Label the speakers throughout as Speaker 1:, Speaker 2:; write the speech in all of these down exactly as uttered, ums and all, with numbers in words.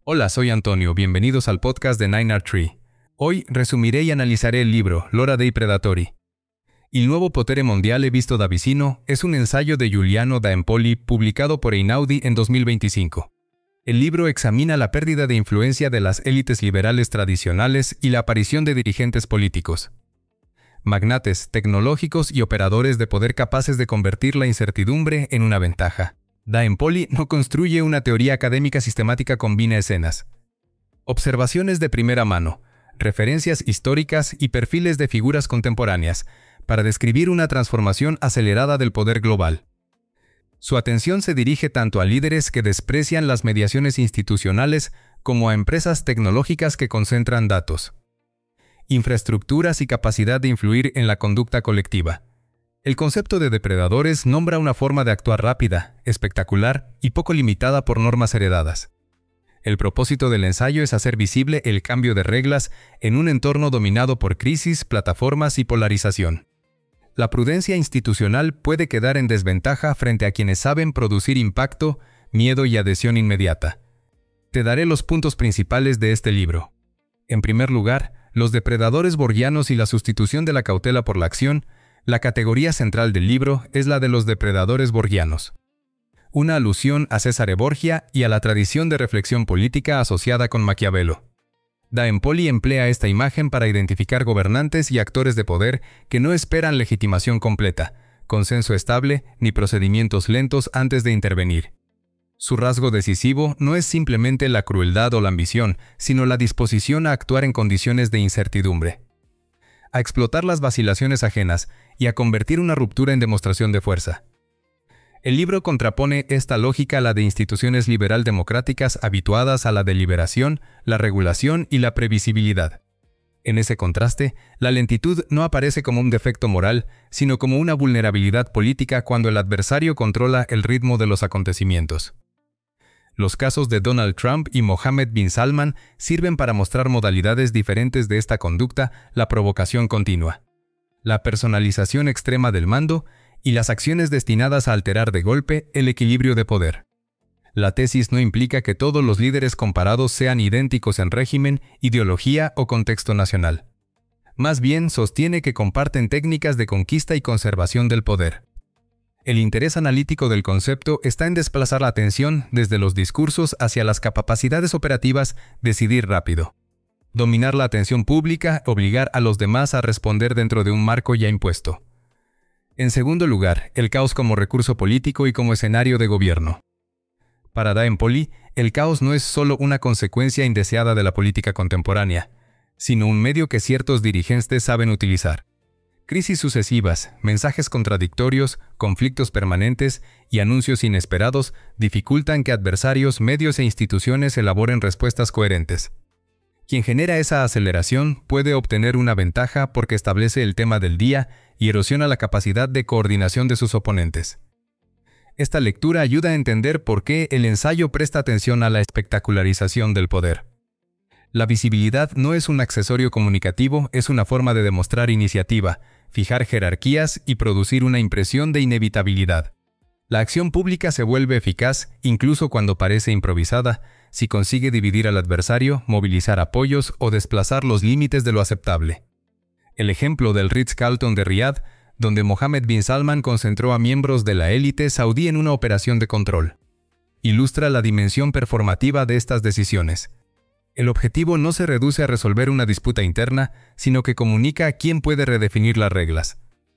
Speaker 1: Hola, soy Antonio, bienvenidos al podcast de Nine Art Tree. Hoy resumiré y analizaré el libro L'ora dei predatori. Il nuovo potere mondiale visto da vicino es un ensayo de Giuliano da Empoli publicado por Einaudi en dos mil veinticinco. El libro examina la pérdida de influencia de las élites liberales tradicionales y la aparición de dirigentes políticos, magnates tecnológicos y operadores de poder capaces de convertir la incertidumbre en una ventaja. Da Empoli no construye una teoría académica sistemática, combina escenas, observaciones de primera mano, referencias históricas y perfiles de figuras contemporáneas para describir una transformación acelerada del poder global. Su atención se dirige tanto a líderes que desprecian las mediaciones institucionales como a empresas tecnológicas que concentran datos, infraestructuras y capacidad de influir en la conducta colectiva. El concepto de depredadores nombra una forma de actuar rápida, espectacular y poco limitada por normas heredadas. El propósito del ensayo es hacer visible el cambio de reglas en un entorno dominado por crisis, plataformas y polarización. La prudencia institucional puede quedar en desventaja frente a quienes saben producir impacto, miedo y adhesión inmediata. Te daré los puntos principales de este libro. En primer lugar, los depredadores borgianos y la sustitución de la cautela por la acción. La categoría central del libro es la de los depredadores borgianos, una alusión a Cesare Borgia y a la tradición de reflexión política asociada con Maquiavelo. Da Empoli emplea esta imagen para identificar gobernantes y actores de poder que no esperan legitimación completa, consenso estable ni procedimientos lentos antes de intervenir. Su rasgo decisivo no es simplemente la crueldad o la ambición, sino la disposición a actuar en condiciones de incertidumbre, a explotar las vacilaciones ajenas y a convertir una ruptura en demostración de fuerza. El libro contrapone esta lógica a la de instituciones liberal-democráticas habituadas a la deliberación, la regulación y la previsibilidad. En ese contraste, la lentitud no aparece como un defecto moral, sino como una vulnerabilidad política cuando el adversario controla el ritmo de los acontecimientos. Los casos de Donald Trump y Mohammed bin Salman sirven para mostrar modalidades diferentes de esta conducta: la provocación continua, la personalización extrema del mando y las acciones destinadas a alterar de golpe el equilibrio de poder. La tesis no implica que todos los líderes comparados sean idénticos en régimen, ideología o contexto nacional. Más bien sostiene que comparten técnicas de conquista y conservación del poder. El interés analítico del concepto está en desplazar la atención desde los discursos hacia las capacidades operativas, decidir rápido, dominar la atención pública, obligar a los demás a responder dentro de un marco ya impuesto. En segundo lugar, el caos como recurso político y como escenario de gobierno. Para Da Empoli, el caos no es solo una consecuencia indeseada de la política contemporánea, sino un medio que ciertos dirigentes saben utilizar. Crisis sucesivas, mensajes contradictorios, conflictos permanentes y anuncios inesperados dificultan que adversarios, medios e instituciones elaboren respuestas coherentes. Quien genera esa aceleración puede obtener una ventaja porque establece el tema del día y erosiona la capacidad de coordinación de sus oponentes. Esta lectura ayuda a entender por qué el ensayo presta atención a la espectacularización del poder. La visibilidad no es un accesorio comunicativo, es una forma de demostrar iniciativa, fijar jerarquías y producir una impresión de inevitabilidad. La acción pública se vuelve eficaz, incluso cuando parece improvisada, si consigue dividir al adversario, movilizar apoyos o desplazar los límites de lo aceptable. El ejemplo del Ritz-Carlton de Riad, donde Mohammed bin Salman concentró a miembros de la élite saudí en una operación de control, ilustra la dimensión performativa de estas decisiones. El objetivo no se reduce a resolver una disputa interna, sino que comunica a quién puede redefinir las reglas.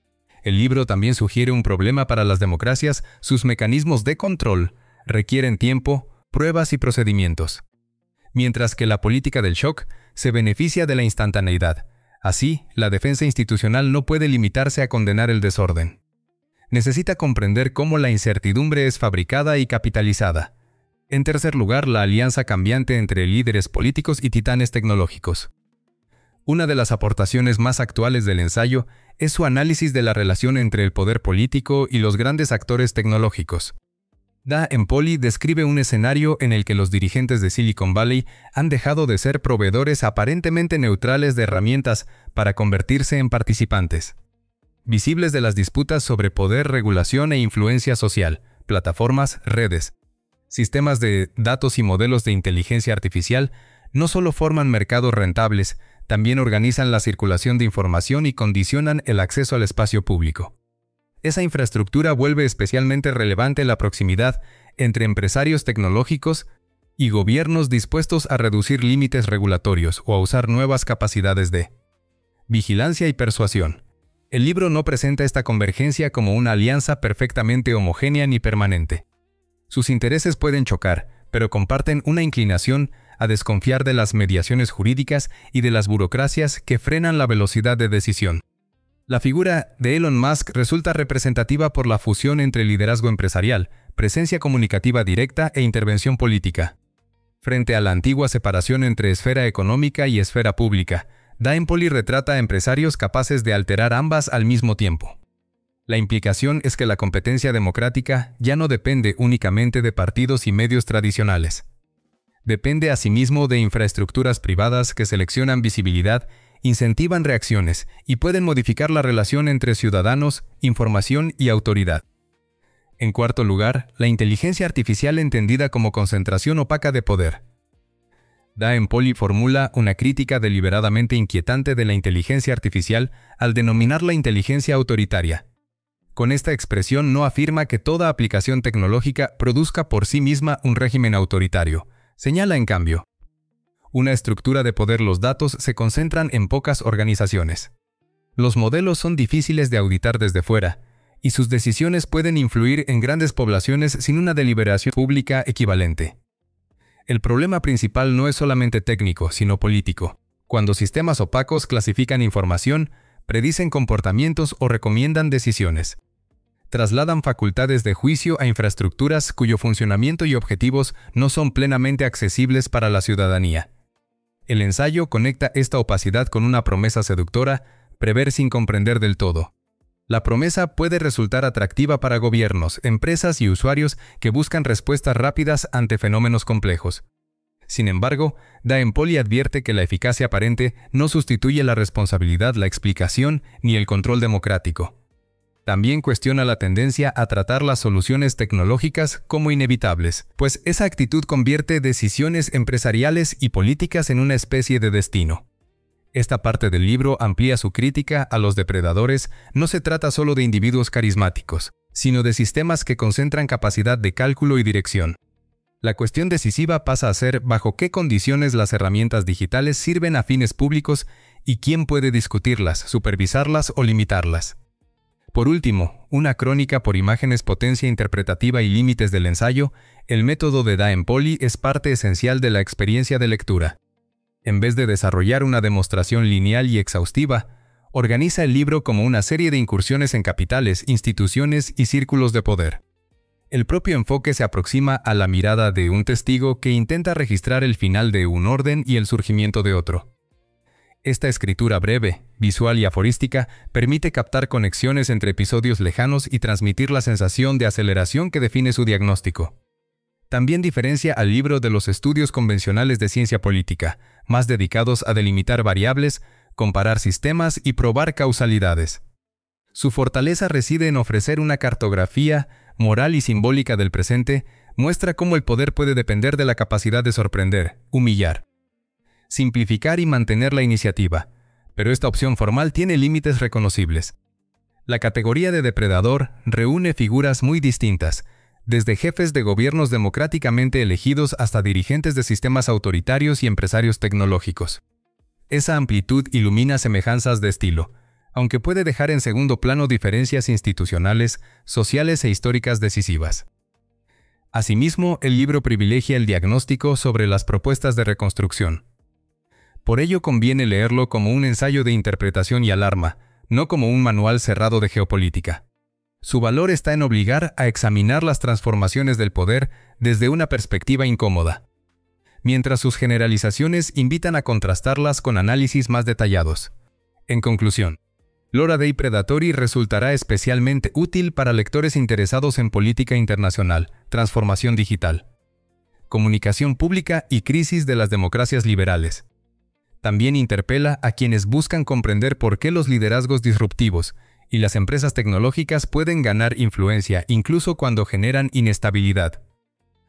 Speaker 1: El libro también sugiere un problema para las democracias: sus mecanismos de control requieren tiempo, pruebas y procedimientos, mientras que la política del shock se beneficia de la instantaneidad. Así, la defensa institucional no puede limitarse a condenar el desorden. Necesita comprender cómo la incertidumbre es fabricada y capitalizada. En tercer lugar, la alianza cambiante entre líderes políticos y titanes tecnológicos. Una de las aportaciones más actuales del ensayo es su análisis de la relación entre el poder político y los grandes actores tecnológicos. Da Empoli describe un escenario en el que los dirigentes de Silicon Valley han dejado de ser proveedores aparentemente neutrales de herramientas para convertirse en participantes visibles de las disputas sobre poder, regulación e influencia social, plataformas, redes. Sistemas de datos y modelos de inteligencia artificial no solo forman mercados rentables, también organizan la circulación de información y condicionan el acceso al espacio público. Esa infraestructura vuelve especialmente relevante la proximidad entre empresarios tecnológicos y gobiernos dispuestos a reducir límites regulatorios o a usar nuevas capacidades de vigilancia y persuasión. El libro no presenta esta convergencia como una alianza perfectamente homogénea ni permanente. Sus intereses pueden chocar, pero comparten una inclinación a desconfiar de las mediaciones jurídicas y de las burocracias que frenan la velocidad de decisión. La figura de Elon Musk resulta representativa por la fusión entre liderazgo empresarial, presencia comunicativa directa e intervención política. Frente a la antigua separación entre esfera económica y esfera pública, Empoli retrata a empresarios capaces de alterar ambas al mismo tiempo. La implicación es que la competencia democrática ya no depende únicamente de partidos y medios tradicionales. Depende asimismo de infraestructuras privadas que seleccionan visibilidad, incentivan reacciones y pueden modificar la relación entre ciudadanos, información y autoridad. En cuarto lugar, la inteligencia artificial entendida como concentración opaca de poder. Empoli formula una crítica deliberadamente inquietante de la inteligencia artificial al denominarla inteligencia autoritaria. Con esta expresión no afirma que toda aplicación tecnológica produzca por sí misma un régimen autoritario. Señala, en cambio, una estructura de poder. Los datos se concentran en pocas organizaciones. Los modelos son difíciles de auditar desde fuera, y sus decisiones pueden influir en grandes poblaciones sin una deliberación pública equivalente. El problema principal no es solamente técnico, sino político. Cuando sistemas opacos clasifican información, predicen comportamientos o recomiendan decisiones. Trasladan facultades de juicio a infraestructuras cuyo funcionamiento y objetivos no son plenamente accesibles para la ciudadanía. El ensayo conecta esta opacidad con una promesa seductora: prever sin comprender del todo. La promesa puede resultar atractiva para gobiernos, empresas y usuarios que buscan respuestas rápidas ante fenómenos complejos. Sin embargo, Empoli advierte que la eficacia aparente no sustituye la responsabilidad, la explicación ni el control democrático. También cuestiona la tendencia a tratar las soluciones tecnológicas como inevitables, pues esa actitud convierte decisiones empresariales y políticas en una especie de destino. Esta parte del libro amplía su crítica a los depredadores. No se trata solo de individuos carismáticos, sino de sistemas que concentran capacidad de cálculo y dirección. La cuestión decisiva pasa a ser bajo qué condiciones las herramientas digitales sirven a fines públicos y quién puede discutirlas, supervisarlas o limitarlas. Por último, una crónica por imágenes, potencia interpretativa y límites del ensayo. El método de Empoli es parte esencial de la experiencia de lectura. En vez de desarrollar una demostración lineal y exhaustiva, organiza el libro como una serie de incursiones en capitales, instituciones y círculos de poder. El propio enfoque se aproxima a la mirada de un testigo que intenta registrar el final de un orden y el surgimiento de otro. Esta escritura breve, visual y aforística permite captar conexiones entre episodios lejanos y transmitir la sensación de aceleración que define su diagnóstico. También diferencia al libro de los estudios convencionales de ciencia política, más dedicados a delimitar variables, comparar sistemas y probar causalidades. Su fortaleza reside en ofrecer una cartografía moral y simbólica del presente. Muestra cómo el poder puede depender de la capacidad de sorprender, humillar, simplificar y mantener la iniciativa, pero esta opción formal tiene límites reconocibles. La categoría de depredador reúne figuras muy distintas, desde jefes de gobiernos democráticamente elegidos hasta dirigentes de sistemas autoritarios y empresarios tecnológicos. Esa amplitud ilumina semejanzas de estilo, aunque puede dejar en segundo plano diferencias institucionales, sociales e históricas decisivas. Asimismo, el libro privilegia el diagnóstico sobre las propuestas de reconstrucción. Por ello conviene leerlo como un ensayo de interpretación y alarma, no como un manual cerrado de geopolítica. Su valor está en obligar a examinar las transformaciones del poder desde una perspectiva incómoda, mientras sus generalizaciones invitan a contrastarlas con análisis más detallados. En conclusión, Lora dei Predatori resultará especialmente útil para lectores interesados en política internacional, transformación digital, comunicación pública y crisis de las democracias liberales. También interpela a quienes buscan comprender por qué los liderazgos disruptivos y las empresas tecnológicas pueden ganar influencia incluso cuando generan inestabilidad.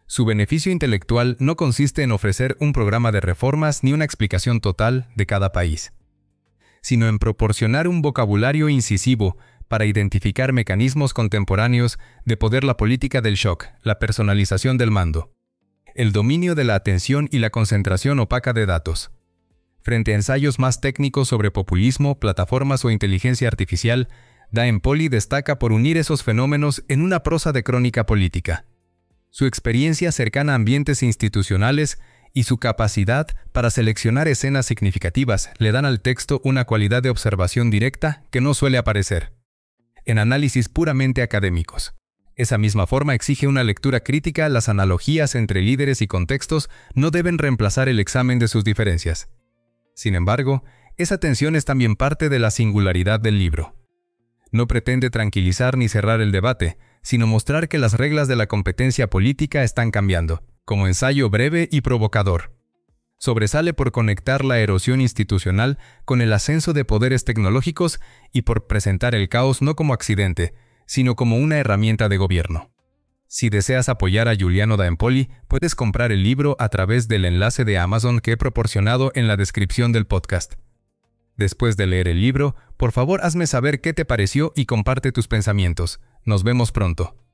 Speaker 1: Su beneficio intelectual no consiste en ofrecer un programa de reformas ni una explicación total de cada país, sino en proporcionar un vocabulario incisivo para identificar mecanismos contemporáneos de poder, la política del shock, la personalización del mando, el dominio de la atención y la concentración opaca de datos. Frente a ensayos más técnicos sobre populismo, plataformas o inteligencia artificial, Da Empoli destaca por unir esos fenómenos en una prosa de crónica política. Su experiencia cercana a ambientes institucionales y su capacidad para seleccionar escenas significativas le dan al texto una cualidad de observación directa que no suele aparecer en análisis puramente académicos. Esa misma forma exige una lectura crítica. Las analogías entre líderes y contextos no deben reemplazar el examen de sus diferencias. Sin embargo, esa tensión es también parte de la singularidad del libro. No pretende tranquilizar ni cerrar el debate, sino mostrar que las reglas de la competencia política están cambiando. Como ensayo breve y provocador, sobresale por conectar la erosión institucional con el ascenso de poderes tecnológicos y por presentar el caos no como accidente, sino como una herramienta de gobierno. Si deseas apoyar a Giuliano Da Empoli, puedes comprar el libro a través del enlace de Amazon que he proporcionado en la descripción del podcast. Después de leer el libro, por favor hazme saber qué te pareció y comparte tus pensamientos. Nos vemos pronto.